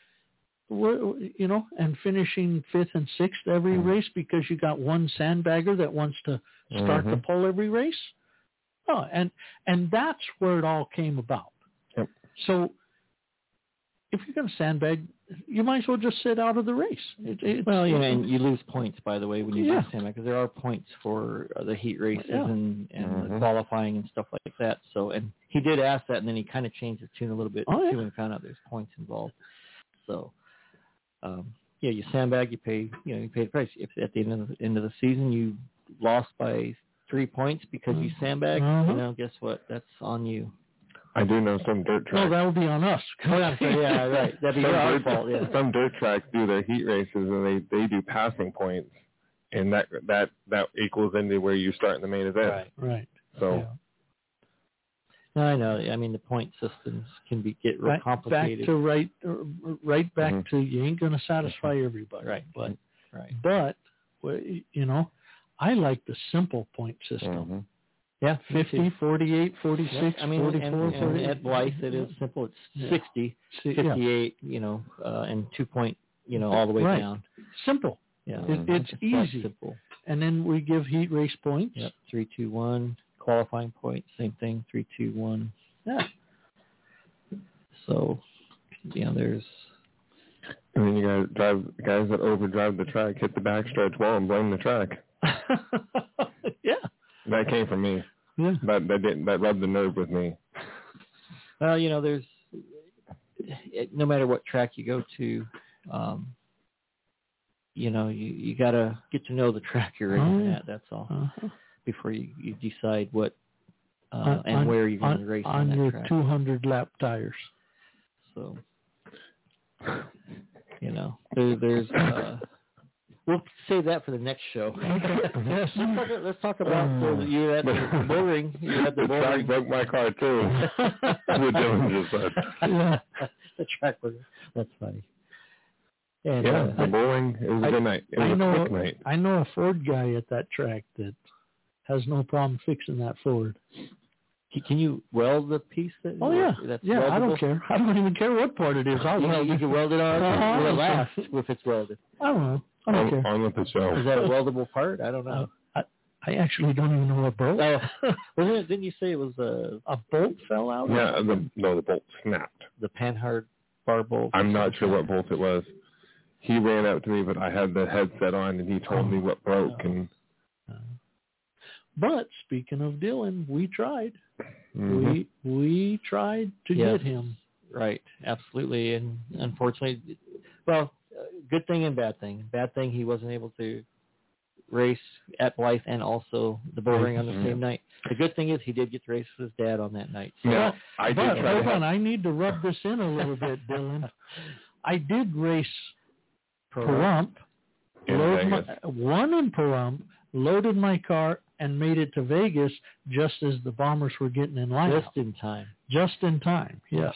and finishing 5th and 6th every race because you got one sandbagger that wants to start the pole every race. Oh, and that's where it all came about. Yep. So if you're going to sandbag, you might as well just sit out of the race. And you lose points, by the way, when you do Yeah. sandbag, because there are points for the heat races Yeah. and the qualifying and stuff like that. So, and he did ask that, and then he kind of changed his tune a little bit too, when he found out there's points involved. So, you sandbag, you pay the price. If at the end of the season you lost by 3 points because you sandbagged, guess what? That's on you. I do know some dirt tracks. No, that would be on us. Yeah, right. That'd be our fault. Yeah. Some dirt tracks do their heat races and they do passing points, and that equals into where you start in the main event. Right. So. Yeah. No, I know. I mean, the point systems can get real complicated. Back to you ain't going to satisfy everybody. Right. But I like the simple point system. Yeah, 50, 48, 46, I mean, 44, and 48. at Blythe it is simple. It's 60, 58, and 2 point, all the way down. Simple. Yeah, it's easy. Simple. And then we give heat race points. Yep, 3, 2, 1. Qualifying point, same thing. 3, 2, 1. Yeah. So, there's. And then you guys that overdrive the track hit the backstretch well and blame the track. Yeah. That came from me. Yeah. That rubbed the nerve with me. Well, there's no matter what track you go to, you gotta get to know the track you're racing at. That's all. Before you decide what and where you're going to race on that your track. 200 lap tires. So, there's. We'll save that for the next show. Yes. Let's talk about you at the bull ring. You had the bull track ring. broke my car too. What Dylan just said. Yeah. The track broke. That's funny. And, the bowling. It was a good night. It was a quick night. I know a Ford guy at that track that has no problem fixing that Ford. Can you weld the piece? That's weldable? I don't care. I don't even care what part it is. I'll weld it. You can weld it on. Will it last if it's welded? I don't know. I don't care. On with the show. Is that a weldable part? I don't know. I actually don't even know what broke. Didn't you say it was a bolt fell out? Yeah, the bolt snapped. The Panhard bar bolt? I'm not sure what bolt it was. He ran up to me, but I had the headset on, and he told me what broke. But speaking of Dylan, we tried. Mm-hmm. We tried to get him. Right, absolutely. And unfortunately, good thing and bad thing. Bad thing, he wasn't able to race at Blythe and also the bull ring on the same night. The good thing is he did get to race with his dad on that night. So. Yeah, hold on, I need to rub this in a little bit, Dylan. I did race Pahrump, won in Pahrump, loaded my car, and made it to Vegas just as the Bombers were getting in line. Just in time. Just in time, yes.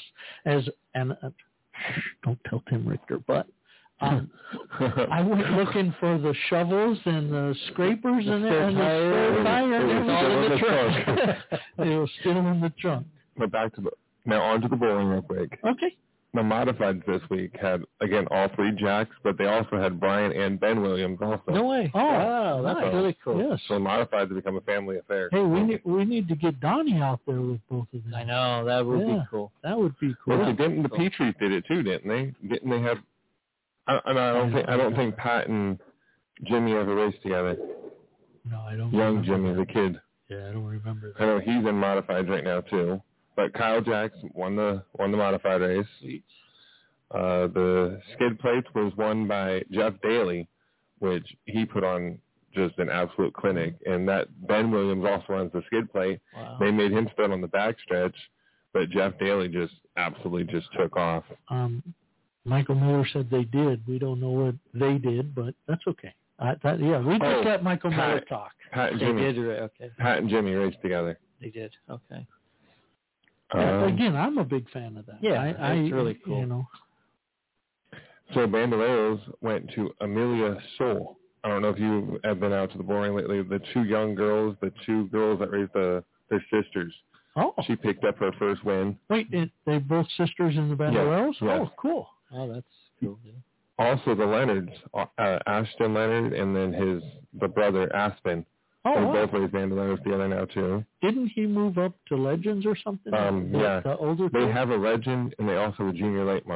Don't tell Tim Richter, but I went looking for the shovels and the scrapers and the spare tire. It was all in the trunk. It was still in the trunk. But now on to the bowling real quick. Okay. The modifieds this week had, again, all 3 jacks, but they also had Brian and Ben Williams also. No way. Oh, wow, that's really cool. Yes. So modifieds have become a family affair. Hey, we need to get Donnie out there with both of them. I know, that would be cool. That would be cool. Well, the Petries did it too, didn't they? Didn't they have? I don't think Pat and Jimmy ever raced together. No, I don't. Young Jimmy, the kid. Yeah, I don't remember that. I know he's in modifieds right now too. But Kyle Jacks won the modified race. Sweet. The skid plates was won by Jeff Daly, which he put on just an absolute clinic. And that Ben Williams also runs the skid plate. Wow. They made him start on the backstretch, but Jeff Daly just absolutely just took off. Michael Miller said they did. We don't know what they did, but that's okay. We just let Michael Miller talk. Pat and Jimmy. They did, okay. Pat and Jimmy raced together. They did, okay. Again, I'm a big fan of that. Yeah, that's really cool. You know. So Bandoleros went to Amelia Sol. I don't know if you have been out to the bowling lately. The 2 girls that raised their sisters. Oh. She picked up her first win. Wait, they both sisters in the Bandoleros? Yes. Oh, cool. Oh, that's cool. Yeah. Also the Leonards, Ashton Leonard and then the brother Aspen. Oh, they wow. both raised Bandoleros together now too. Didn't he move up to Legends or something? Yeah. The older they kid? have a Legend and they also have a junior late model.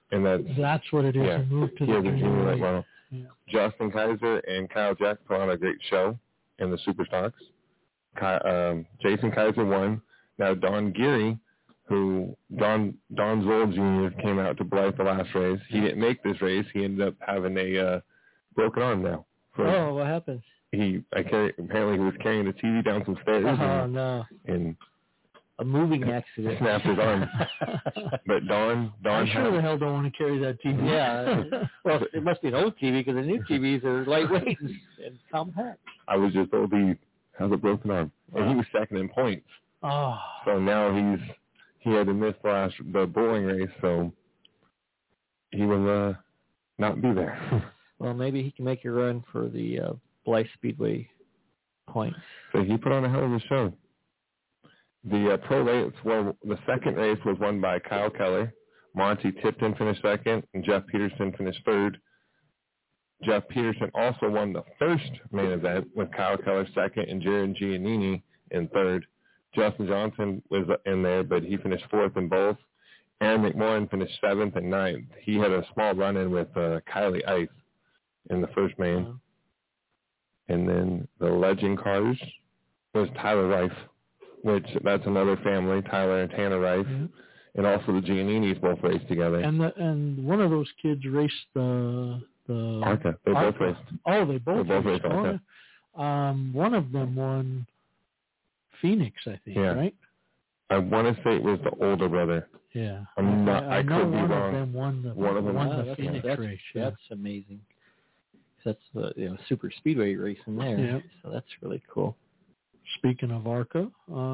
and That's what it is. Yeah. He moved to he the has a junior late model. Yeah. Justin Kaiser and Kyle Jack put on a great show in the Super Stocks. Jason Kaiser won. Now Don Geary, who Don Zoll Jr. came out to Blythe the last race. He didn't make this race. He ended up having a broken arm now. Oh, what happened? Apparently he was carrying the TV down some stairs. No. And a moving accident. Snapped his arm. But Don I sure the hell don't want to carry that TV. Yeah. Well, it must be an old TV because the new TVs are lightweight and compact. I was just told he has a broken arm. Wow. And he was second in points. Oh. So now he had to miss the bowling race, so he will not be there. Well, maybe he can make a run for the Blythe Speedway points. So he put on a hell of a show. The pro race, the second race was won by Kyle Keller. Monty Tipton finished second, and Jeff Peterson finished third. Jeff Peterson also won the first main event with Kyle Keller second and Jared Giannini in third. Justin Johnson was in there, but he finished fourth in both. Aaron McMorrin finished seventh and ninth. He had a small run-in with Kylie Ice in the first main. Wow. And then the Legend Cars was Tyler Rife, which that's another family, Tyler and Tanner Rife. Yeah. And also the Gianninis both raced together. And one of those kids raced the ARCA. They both raced. Oh, they both raced ARCA. One of them won Phoenix, I think, right? I want to say it was the older brother. Yeah. I could be wrong. One of them won the Phoenix race. That's amazing. That's the super speedway race in there. Yeah. So that's really cool. Speaking of ARCA,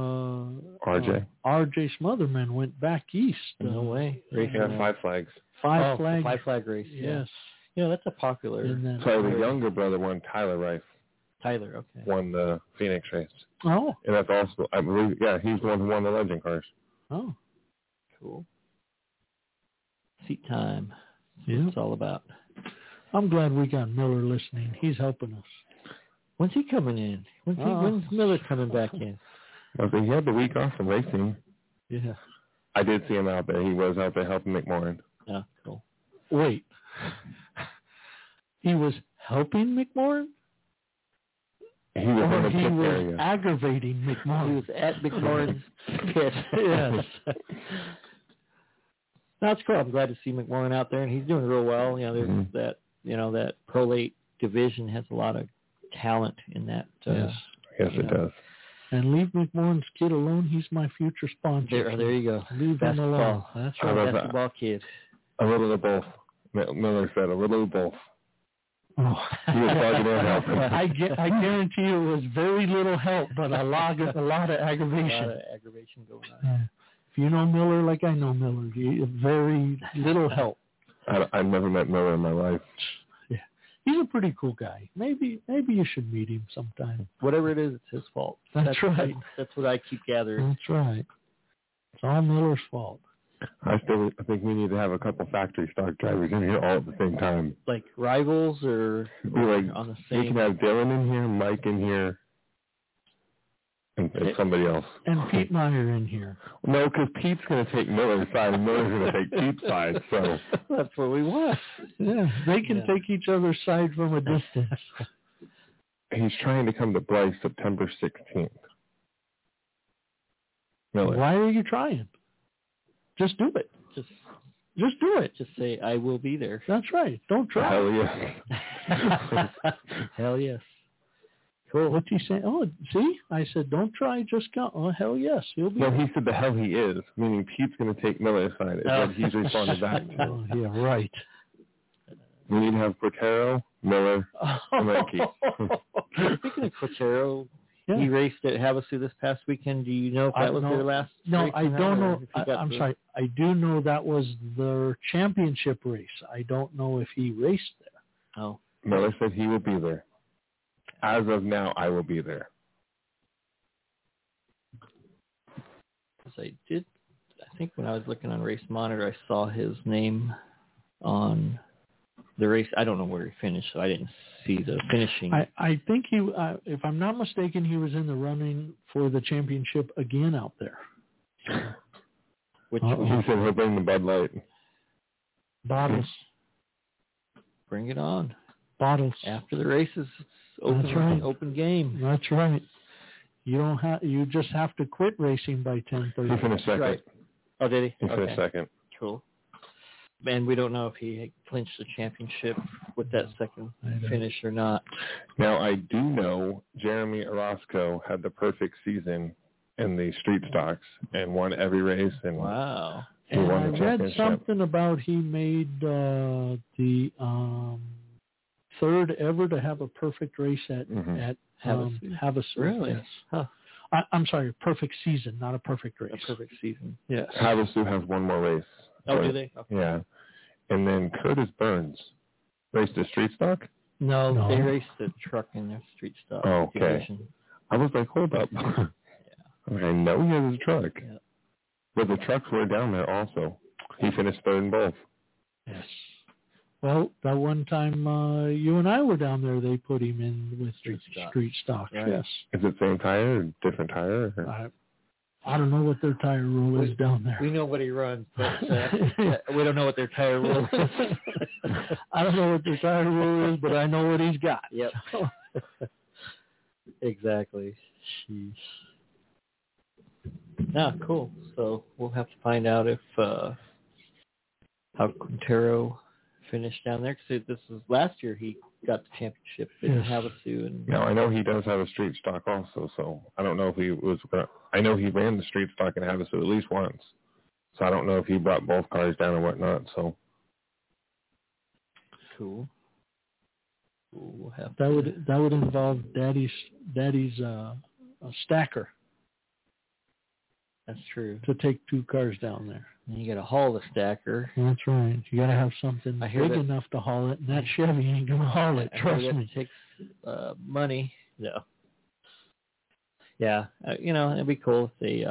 RJ Smotherman went back east. No way. Racing on Five Flags. Five flag race. Yes. Yeah, that's a popular. So the younger brother won, Tyler Rife. Tyler, okay. Won the Phoenix race. Oh. And that's also, I believe, he's the one who won the Legend Cars. Oh. Cool. Seat time. That's what it's all about. I'm glad we got Miller listening. He's helping us. When's he coming in? When's Miller coming back in? Well, he had the week off from racing. Yeah. I did see him out there. He was out there helping McMorrin. Oh, cool. Wait. He was helping McMorrin? He was in the pit area. He was aggravating McMorrin. He was at McMorrin's pit. Yes. That's cool. I'm glad to see McMorrin out there, and he's doing real well. There's that prolate division has a lot of talent in that. Yes, it does. And leave McMorrin's kid alone. He's my future sponsor. There you go. Leave him alone. That's right. Basketball kid. A little of both. Miller said a little of both. Oh. He was bugging in helping. I guarantee you it was very little help, but a lot of aggravation. A lot of aggravation going on. Yeah. If you know Miller like I know Miller, very little help. I've never met Miller in my life. Yeah, he's a pretty cool guy. Maybe you should meet him sometime. Whatever it is, it's his fault. That's right. That's what I keep gathering. That's right. It's all Miller's fault. I think we need to have a couple factory stock drivers in here all at the same time. Like rivals or on the same? We can have Dylan in here, Mike in here, and somebody else. And Pete Meyer in here. No, because Pete's going to take Miller's side and Miller's going to take Pete's side. So that's what we want. Yeah, they can take each other's side from a distance. He's trying to come to Blythe September 16th. Miller. Why are you trying? Just do it. Just do it. Just say, I will be there. That's right. Don't try. Hell yes. Hell yes. Cool. What's he saying? Oh, see? I said, don't try, just go. Oh, hell yes. He'll be there. He said the hell he is, meaning Pete's going to take Miller's side. Is what he's responded back to. Oh, yeah, right. We need to have Quintero, Miller, and Mikey. Speaking of Quintero, he raced at Havasu this past weekend. Do you know if that was their last race? No, I don't know. I'm sorry. I do know that was their championship race. I don't know if he raced there. Oh. Miller said he will be there. As of now, I will be there. I think when I was looking on Race Monitor, I saw his name on the race. I don't know where he finished, so I didn't see the finishing. I think he, if I'm not mistaken, he was in the running for the championship again out there. Which he said he'll bring the Bud Light. Bottles. Bring it on. Bottles. After the races, it's open, That's right. open game. That's right. You just have to quit racing by 10:30. He finished second. Right. Oh, did he? He finished second. Cool. And we don't know if he clinched the championship with that second finish or not. Now, I do know Jeremy Orozco had the perfect season in the street stocks and won every race. And wow. He won I the read championship. something about he made the third ever to have a perfect race at Havasu. Really? Yes. Huh. I'm sorry, perfect season, not a perfect race. A perfect season. Yes. Havasu has one more race. Oh, do they? Okay. Yeah. And then Curtis Burns raced a street stock? No, they raced the truck in their street stock division. I was like, hold up. I know he has a truck. Yeah. But the trucks were down there also. He finished third in both. Yes. Well, that one time you and I were down there, they put him in with street stock. Right. Yes. Is it same tire or different tire? Or? I don't know what their tire rule is down there. We know what he runs, but we don't know what their tire rule is. I don't know what their tire rule is, but I know what he's got. Yep. Exactly. Jeez. Cool. So we'll have to find out if how Quintero finished down there. Because this was last year he got the championship in Havasu. And now, I know he does have a street stock also, so I don't know if he was going to... I know he ran the street stock in Havasu at least once, so I don't know if he brought both cars down or whatnot, so... Cool. We'll have that would involve Daddy's stacker. That's true. To take two cars down there. And you got to haul the stacker. That's right. You got to have something big enough to haul it, and that Chevy ain't going to haul it. Trust me. It takes money. No. Yeah. It'd be cool if they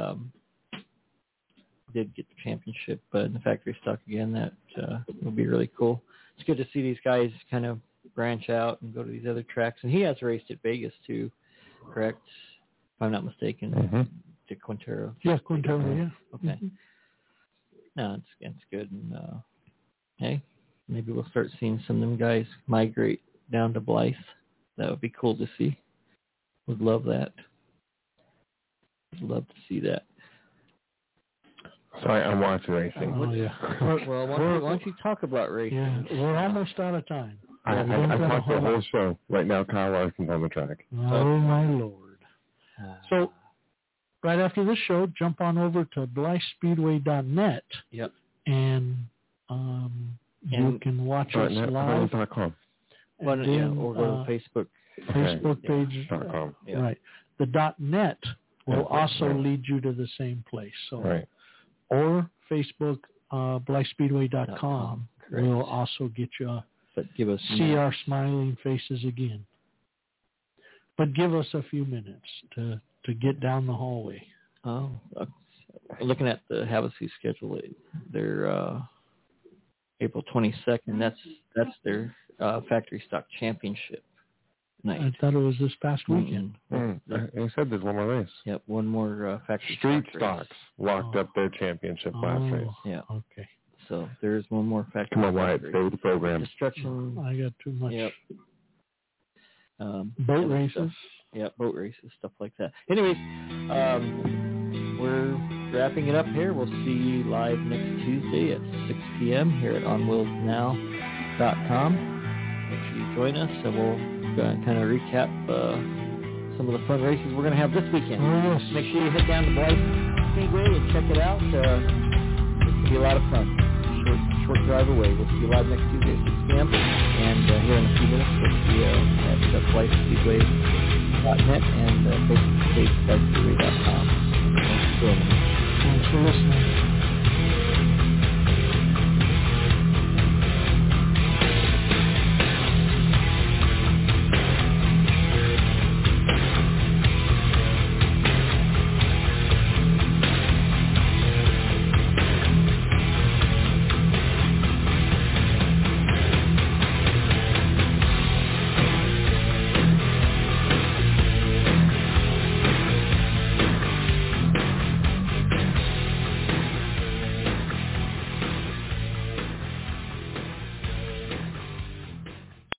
did get the championship in the factory stock again. That would be really cool. It's good to see these guys kind of branch out and go to these other tracks. And he has raced at Vegas too, correct? If I'm not mistaken. Mm-hmm. To Quintero. Yeah, Quintero, yeah. Okay. Mm-hmm. No, it's good. And, hey, maybe we'll start seeing some of them guys migrate down to Blythe. That would be cool to see. Would love that. Would love to see that. Sorry, I'm watching racing. Oh, yeah. Well, why don't you talk about racing? Yeah, we're almost out of time. I talked the whole show. Right now, Kyle Larson's on the track. Oh, my Lord. So, right after this show, jump on over to BlytheSpeedway.net. Yep. And you can watch us live. .com. Or go to Facebook. Facebook page. .com. Yeah. Right. The .net will also lead you to the same place. So, right. Or Facebook, BlytheSpeedway.com will also get you see our smiling faces again. But give us a few minutes to get down the hallway. Oh, looking at the Havasu schedule, they're April 22nd. That's their factory stock championship night. I thought it was this past weekend. I said there's one more race. Yep, one more factory Street stock stocks locked up their championship last race. Yeah. Okay. So there's one more factory. Come on, Wyatt, stay with the program. Destruction. I got too much. Yep. Boat races. Yeah, boat races, stuff like that. Anyways, we're wrapping it up here. We'll see you live next Tuesday at 6 p.m. here at onwheelsnow.com. Make sure you join us, and we'll kind of recap some of the fun races we're going to have this weekend. Oh, yes. Make sure you head down to Blythe Speedway and check it out. It's going to be a lot of fun. Short drive away. We'll see you live next Tuesday at 6 p.m. And here in a few minutes, we'll see you at BlytheSpeedway.net and Facebook page BlytheSpeedway.com. Thanks for listening.